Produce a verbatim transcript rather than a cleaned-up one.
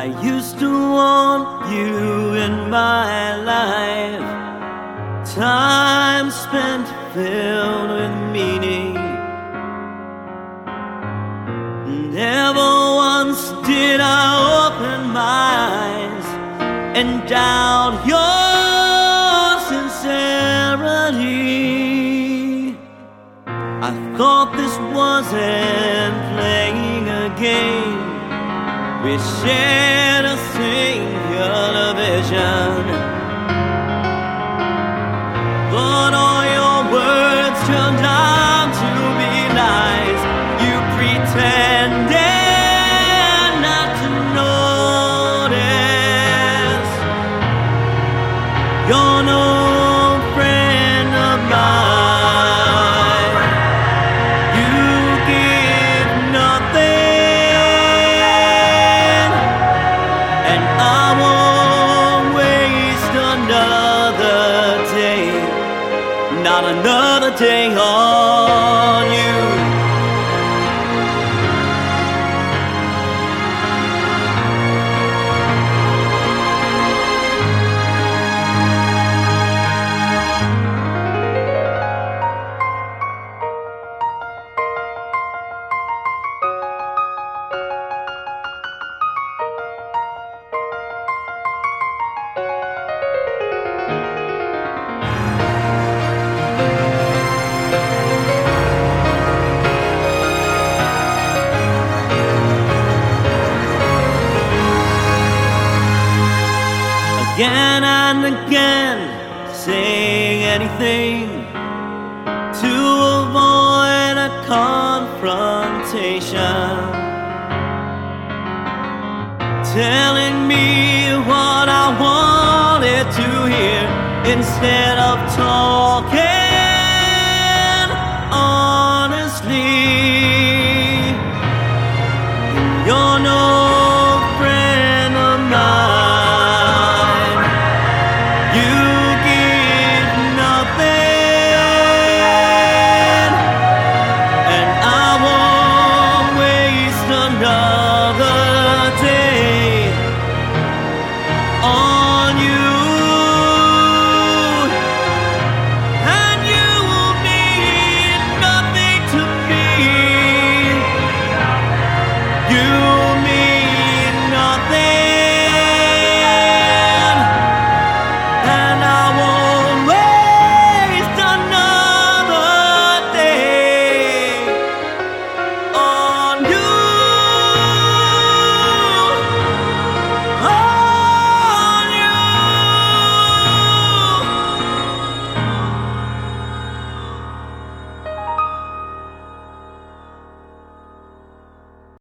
I used to want you in my life, time spent filled with meaning. Never once did I open my eyes and doubt your sincerity. I thought this wasn't playing a game. We shared a singular vision, but all your words turned out to be lies. You pretended not to notice. You're no friend of mine. You give nothing, and I won't waste another day, not another day on you. Again and again, saying anything to avoid a confrontation, telling me what I wanted to hear instead of talking.